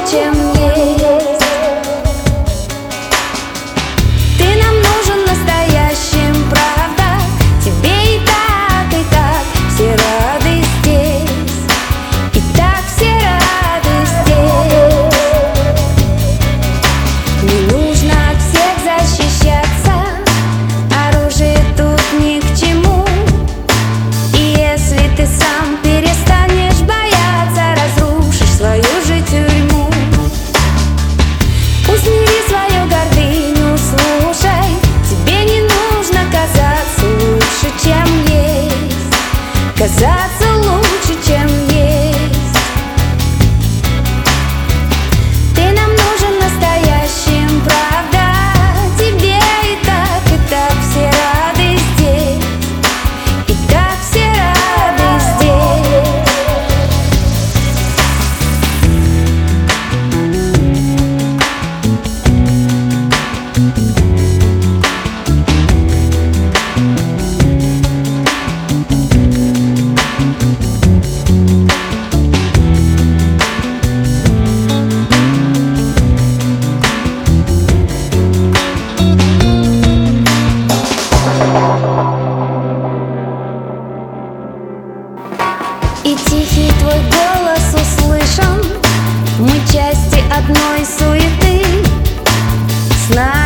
чем есть. Ты нам нужен настоящим, правда? Тебе и так все рады здесь. И так все рады здесь. Не нужно от всех защищаться, оружие тут ни к чему. И если ты сам перестанешь бояться, разрушишь свою же тюрьму. Усмири свою гордыню, слушай, тебе не нужно казаться лучше, чем есть. Казаться лучше, чем есть. Ты нам нужен настоящим, правда? Тебе и так все рады здесь. И так все рады здесь. И тихий твой голос услышан. Мы части одной суеты. С нами